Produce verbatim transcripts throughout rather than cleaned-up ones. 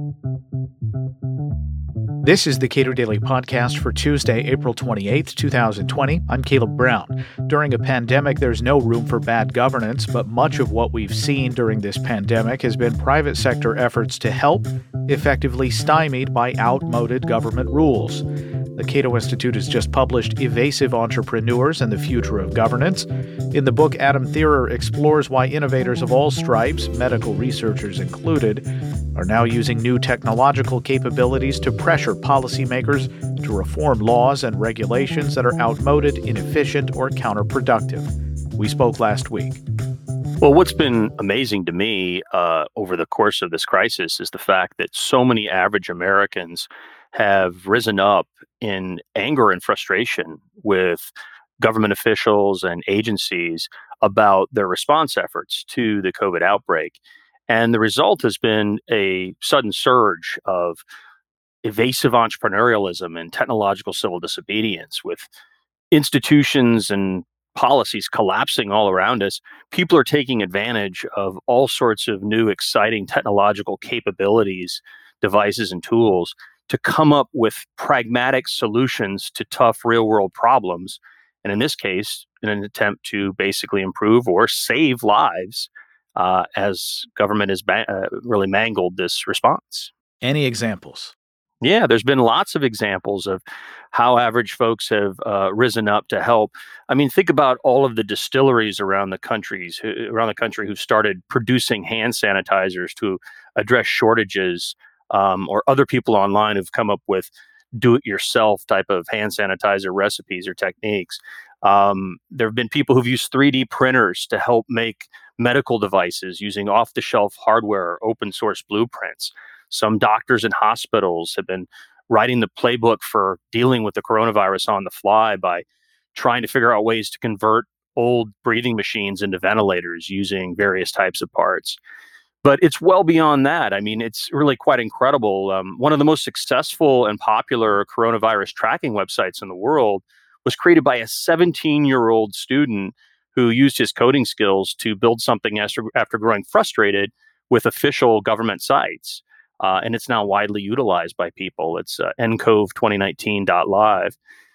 This is the Cato Daily Podcast for Tuesday, April twenty-eighth, twenty twenty. I'm Caleb Brown. During a pandemic, there's no room for bad governance, but much of what we've seen during this pandemic has been private sector efforts to help, effectively stymied by outmoded government rules. The Cato Institute has just published Evasive Entrepreneurs and the Future of Governance. In the book, Adam Thierer explores why innovators of all stripes, medical researchers included, are now using new technological capabilities to pressure policymakers to reform laws and regulations that are outmoded, inefficient, or counterproductive. We spoke last week. Well, what's been amazing to me uh, over the course of this crisis is the fact that so many average Americans have risen up in anger and frustration with government officials and agencies about their response efforts to the COVID outbreak. And the result has been a sudden surge of evasive entrepreneurialism and technological civil disobedience, with institutions and policies collapsing all around us. People are taking advantage of all sorts of new, exciting technological capabilities, devices, and tools to come up with pragmatic solutions to tough real-world problems. And in this case, in an attempt to basically improve or save lives, uh, as government has ba- uh, really mangled this response. Any examples? Yeah, there's been lots of examples of how average folks have uh, risen up to help. I mean, think about all of the distilleries around the countries who, around the country who started producing hand sanitizers to address shortages, um, or other people online who've come up with do-it-yourself type of hand sanitizer recipes or techniques. Um, there have been people who've used three D printers to help make medical devices using off-the-shelf hardware or open-source blueprints. Some doctors and hospitals have been writing the playbook for dealing with the coronavirus on the fly by trying to figure out ways to convert old breathing machines into ventilators using various types of parts. But it's well beyond that. I mean, it's really quite incredible. Um, one of the most successful and popular coronavirus tracking websites in the world was created by a seventeen-year-old student who used his coding skills to build something after, after growing frustrated with official government sites. Uh, and it's now widely utilized by people. It's uh, N C O V twenty nineteen dot live.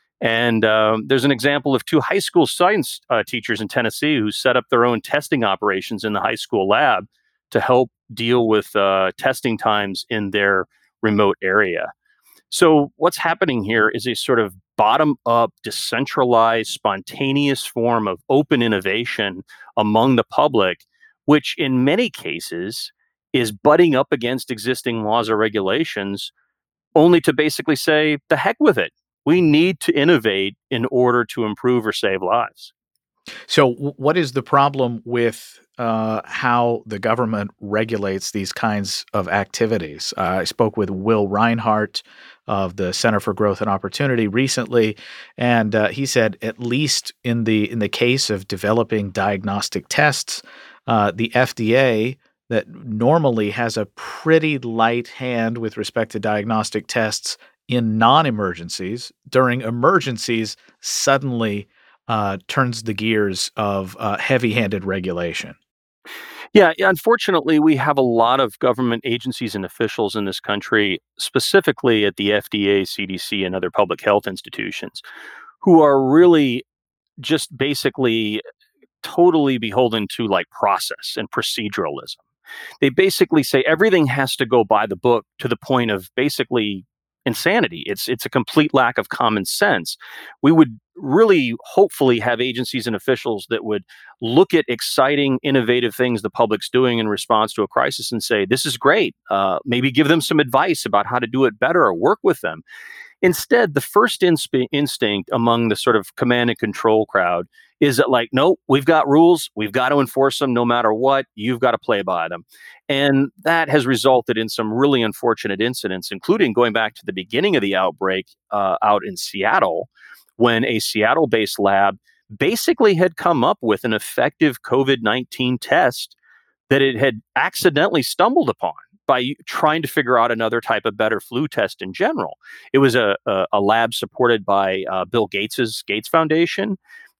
And um, there's an example of two high school science uh, teachers in Tennessee who set up their own testing operations in the high school lab to help deal with uh, testing times in their remote area. So what's happening here is a sort of bottom-up, decentralized, spontaneous form of open innovation among the public, which in many cases is butting up against existing laws or regulations, only to basically say, the heck with it. We need to innovate in order to improve or save lives. So w- what is the problem with uh, how the government regulates these kinds of activities? Uh, I spoke with Will Reinhart of the Center for Growth and Opportunity recently, and uh, he said, at least in the in the case of developing diagnostic tests, uh, the F D A, that normally has a pretty light hand with respect to diagnostic tests in non-emergencies, during emergencies suddenly uh, turns the gears of uh, heavy-handed regulation. Yeah, yeah, unfortunately, we have a lot of government agencies and officials in this country, specifically at the F D A, C D C, and other public health institutions, who are really just basically totally beholden to like process and proceduralism. They basically say everything has to go by the book to the point of basically insanity. It's it's a complete lack of common sense. We would really hopefully have agencies and officials that would look at exciting, innovative things the public's doing in response to a crisis and say, this is great. Uh, maybe give them some advice about how to do it better or work with them. Instead, the first insp- instinct among the sort of command and control crowd is that, like, no, we've got rules. We've got to enforce them no matter what. You've got to play by them. And that has resulted in some really unfortunate incidents, including going back to the beginning of the outbreak uh, out in Seattle, when a Seattle-based lab basically had come up with an effective COVID nineteen test that it had accidentally stumbled upon by trying to figure out another type of better flu test in general. It was a, a, a lab supported by uh, Bill Gates's Gates Foundation,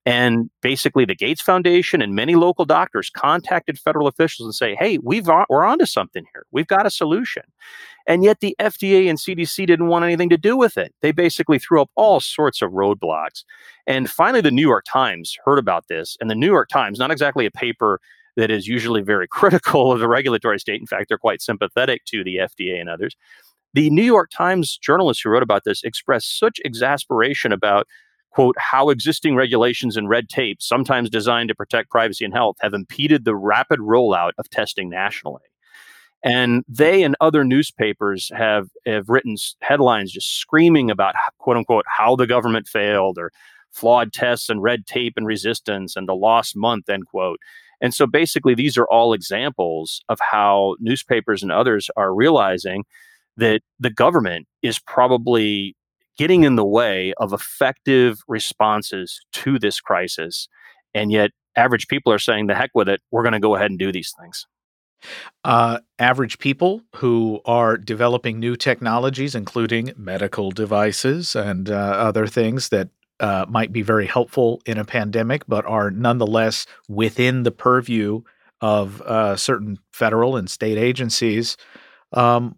And basically, the Gates Foundation and many local doctors contacted federal officials and say, hey, we've on, we're onto something here. We've got a solution. And yet the F D A and C D C didn't want anything to do with it. They basically threw up all sorts of roadblocks. And finally, the New York Times heard about this. And the New York Times, not exactly a paper that is usually very critical of the regulatory state. In fact, they're quite sympathetic to the F D A and others. The New York Times journalists who wrote about this expressed such exasperation about, quote, how existing regulations and red tape, sometimes designed to protect privacy and health, have impeded the rapid rollout of testing nationally. And they and other newspapers have, have written headlines just screaming about, quote unquote, how the government failed, or flawed tests and red tape and resistance and the lost month, end quote. And so basically, these are all examples of how newspapers and others are realizing that the government is probably getting in the way of effective responses to this crisis. And yet average people are saying, the heck with it, we're going to go ahead and do these things. Uh, average people who are developing new technologies, including medical devices and uh, other things that uh, might be very helpful in a pandemic, but are nonetheless within the purview of uh, certain federal and state agencies. Um,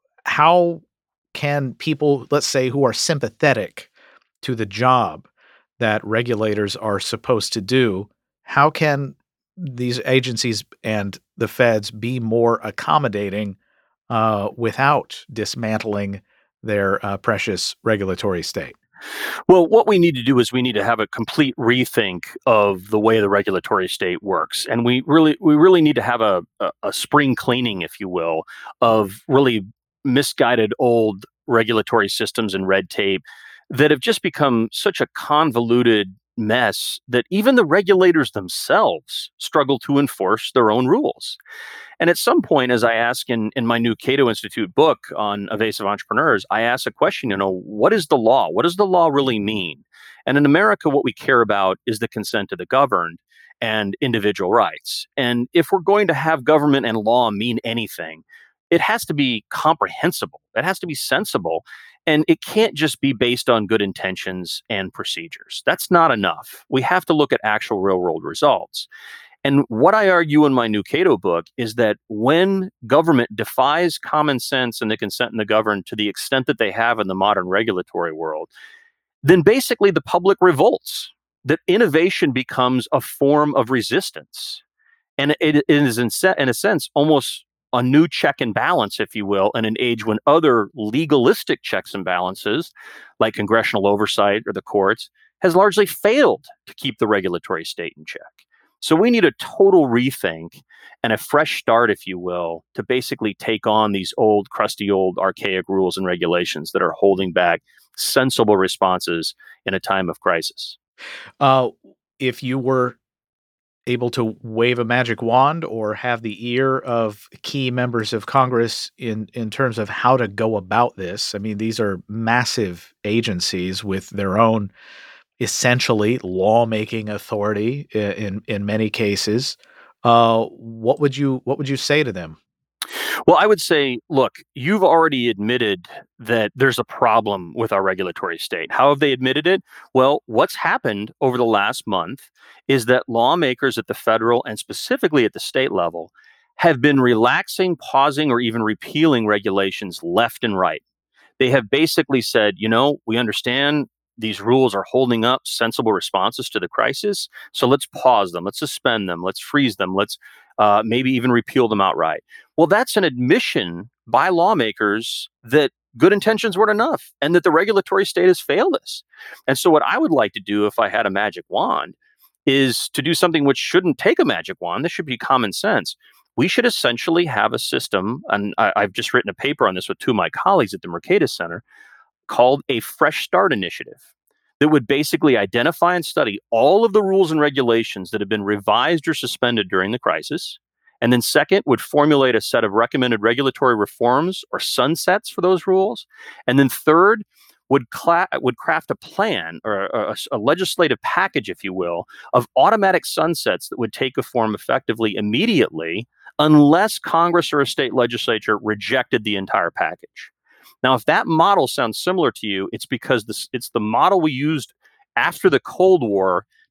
how can people, let's say, who are sympathetic to the job that regulators are supposed to do, how can these agencies and the feds be more accommodating uh, without dismantling their uh, precious regulatory state? Well, what we need to do is we need to have a complete rethink of the way the regulatory state works. And we really we really need to have a, a, a spring cleaning, if you will, of really misguided old regulatory systems and red tape that have just become such a convoluted mess that even the regulators themselves struggle to enforce their own rules. And at some point, as I ask in, in my new Cato Institute book on evasive entrepreneurs, I ask a question, you know, what is the law? What does the law really mean? And in America, what we care about is the consent of the governed and individual rights. And if we're going to have government and law mean anything, it has to be comprehensible. It has to be sensible. And it can't just be based on good intentions and procedures. That's not enough. We have to look at actual real world results. And what I argue in my new Cato book is that when government defies common sense and the consent and the governed to the extent that they have in the modern regulatory world, then basically the public revolts, that innovation becomes a form of resistance. And it, it is, in, se- in a sense, almost a new check and balance, if you will, in an age when other legalistic checks and balances, like congressional oversight or the courts, has largely failed to keep the regulatory state in check. So we need a total rethink and a fresh start, if you will, to basically take on these old, crusty, old, archaic rules and regulations that are holding back sensible responses in a time of crisis. Uh, if you were able to wave a magic wand or have the ear of key members of Congress in, in terms of how to go about this, I mean, these are massive agencies with their own essentially lawmaking authority in, in, in many cases. Uh, what would you what would you say to them? Well, I would say, look, you've already admitted that there's a problem with our regulatory state. How have they admitted it? Well, what's happened over the last month is that lawmakers at the federal and specifically at the state level have been relaxing, pausing, or even repealing regulations left and right. They have basically said, you know, we understand these rules are holding up sensible responses to the crisis. So let's pause them. Let's suspend them. Let's freeze them. Let's uh, maybe even repeal them outright. Well, that's an admission by lawmakers that good intentions weren't enough and that the regulatory state has failed us. And so what I would like to do if I had a magic wand is to do something which shouldn't take a magic wand. This should be common sense. We should essentially have a system, and I, I've just written a paper on this with two of my colleagues at the Mercatus Center, called a Fresh Start Initiative that would basically identify and study all of the rules and regulations that have been revised or suspended during the crisis. And then second, would formulate a set of recommended regulatory reforms or sunsets for those rules. And then third, would, cla- would craft a plan or a, a legislative package, if you will, of automatic sunsets that would take a form effectively immediately unless Congress or a state legislature rejected the entire package. Now, if that model sounds similar to you, it's because this, it's the model we used after the Cold War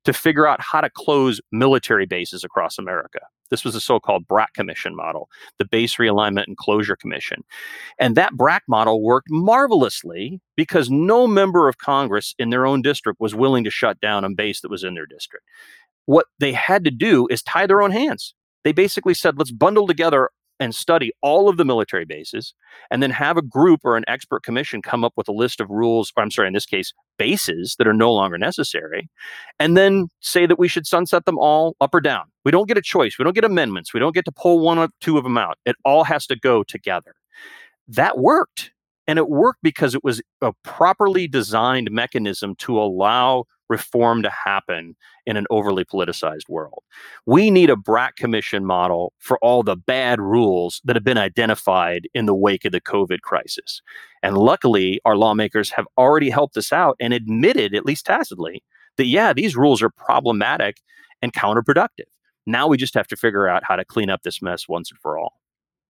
to figure out how to close military bases across America. This was the so-called B R A C Commission model, the Base Realignment and Closure Commission. And that B R A C model worked marvelously because no member of Congress in their own district was willing to shut down a base that was in their district. What they had to do is tie their own hands. They basically said, let's bundle together and study all of the military bases, and then have a group or an expert commission come up with a list of rules, or I'm sorry, in this case, bases that are no longer necessary, and then say that we should sunset them all up or down. We don't get a choice. We don't get amendments. We don't get to pull one or two of them out. It all has to go together. That worked. And it worked because it was a properly designed mechanism to allow reform to happen in an overly politicized world. We need a B R A C Commission model for all the bad rules that have been identified in the wake of the COVID crisis. And luckily, our lawmakers have already helped us out and admitted, at least tacitly, that, yeah, these rules are problematic and counterproductive. Now we just have to figure out how to clean up this mess once and for all.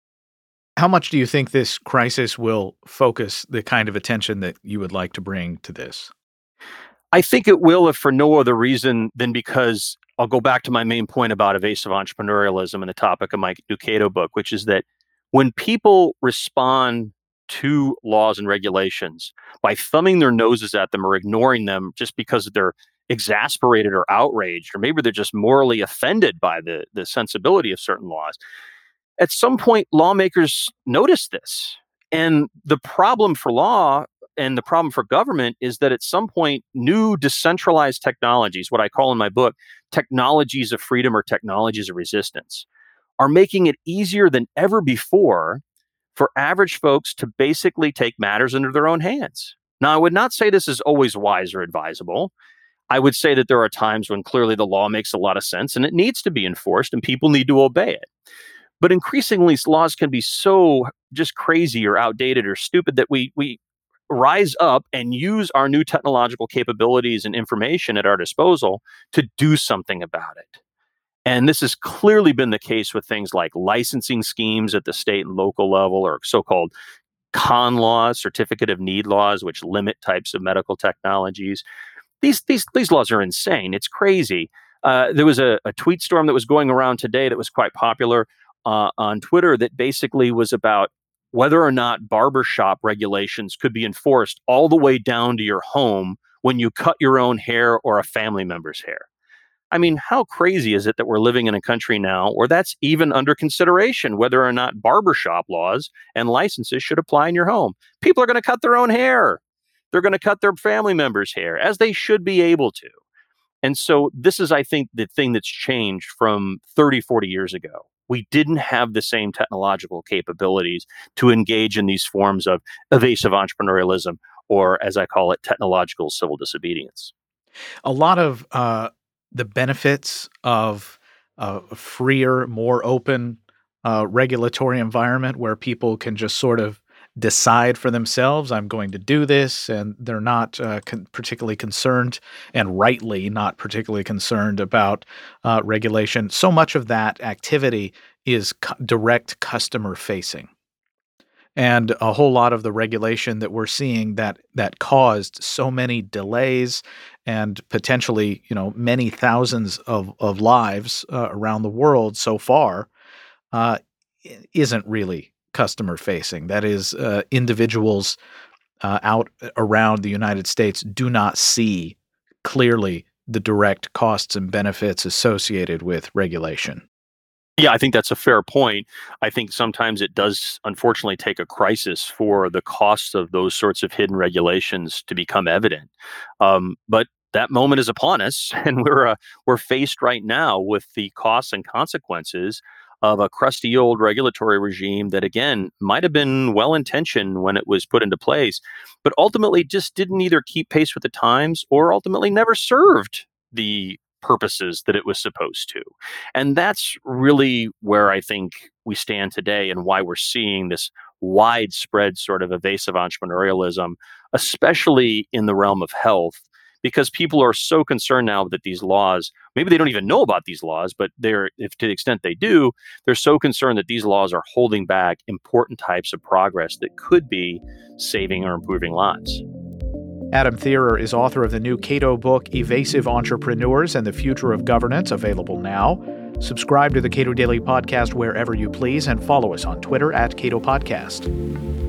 How much do you think this crisis will focus the kind of attention that you would like to bring to this? I think it will, if for no other reason than because I'll go back to my main point about evasive entrepreneurialism and the topic of my new Cato book, which is that when people respond to laws and regulations by thumbing their noses at them or ignoring them just because they're exasperated or outraged, or maybe they're just morally offended by the, the sensibility of certain laws, at some point, lawmakers notice this. And the problem for law and the problem for government is that at some point, new decentralized technologies, what I call in my book, technologies of freedom or technologies of resistance, are making it easier than ever before for average folks to basically take matters into their own hands. Now, I would not say this is always wise or advisable. I would say that there are times when clearly the law makes a lot of sense and it needs to be enforced and people need to obey it. But increasingly, laws can be so just crazy or outdated or stupid that we we rise up and use our new technological capabilities and information at our disposal to do something about it. And this has clearly been the case with things like licensing schemes at the state and local level, or so-called con laws, certificate of need laws, which limit types of medical technologies. These these these laws are insane. It's crazy. Uh, there was a, a tweet storm that was going around today that was quite popular Uh, on Twitter that basically was about whether or not barbershop regulations could be enforced all the way down to your home when you cut your own hair or a family member's hair. I mean, how crazy is it that we're living in a country now where that's even under consideration, whether or not barbershop laws and licenses should apply in your home? People are going to cut their own hair. They're going to cut their family members' hair, as they should be able to. And so this is, I think, the thing that's changed from thirty, forty years ago. We didn't have the same technological capabilities to engage in these forms of evasive entrepreneurialism, or as I call it, technological civil disobedience. A lot of uh, the benefits of uh, a freer, more open uh, regulatory environment where people can just sort of decide for themselves, I'm going to do this, and they're not uh, con- particularly concerned, and rightly not particularly concerned about uh, regulation. So much of that activity is cu- direct customer facing. And a whole lot of the regulation that we're seeing that that caused so many delays and potentially, you know, many thousands of, of lives uh, around the world so far uh, isn't really customer facing. That is, uh, individuals uh, out around the United States do not see clearly the direct costs and benefits associated with regulation. Yeah, I think that's a fair point. I think sometimes it does, unfortunately, take a crisis for the costs of those sorts of hidden regulations to become evident. Um, but that moment is upon us, and we're uh, we're faced right now with the costs and consequences of a crusty old regulatory regime that, again, might have been well-intentioned when it was put into place, but ultimately just didn't either keep pace with the times or ultimately never served the purposes that it was supposed to. And that's really where I think we stand today, and why we're seeing this widespread sort of evasive entrepreneurialism, especially in the realm of health, because people are so concerned now that these laws, maybe they don't even know about these laws, but they're, if to the extent they do, they're so concerned that these laws are holding back important types of progress that could be saving or improving lives. Adam Thierer is author of the new Cato book, Evasive Entrepreneurs and the Future of Governance, available now. Subscribe to the Cato Daily Podcast wherever you please and follow us on Twitter at Cato Podcast.